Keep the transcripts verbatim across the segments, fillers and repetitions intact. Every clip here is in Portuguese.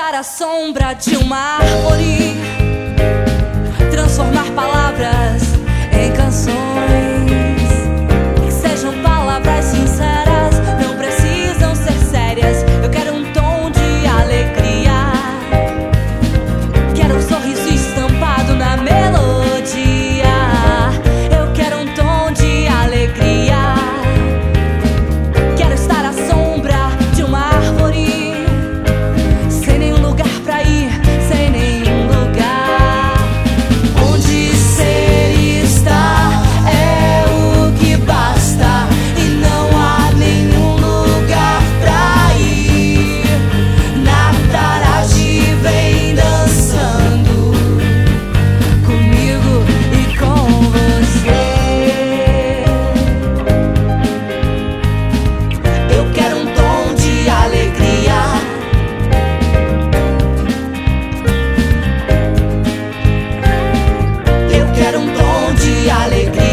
estar à sombra de uma árvore, transformar palavras em canções, que sejam palavras sinceras, não precisam ser sérias. Eu quero um tom de alegria, quero um sorriso estampado na melodia. Eu quero um tom de alegria, quero estar à sombra de uma árvore, sem nenhum lugar pra ir, sem nenhum lugar onde ser e estar é o que basta, e não há nenhum lugar pra ir. Na tarde vem dançando comigo e com você. Eu quero um tom de alegria, eu quero um tom de alegria.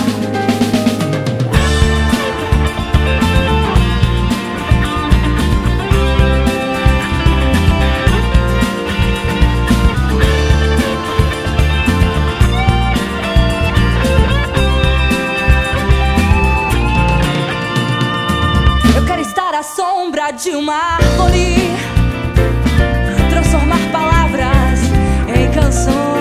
Eu quero estar à sombra de uma árvore, transformar palavras em canções.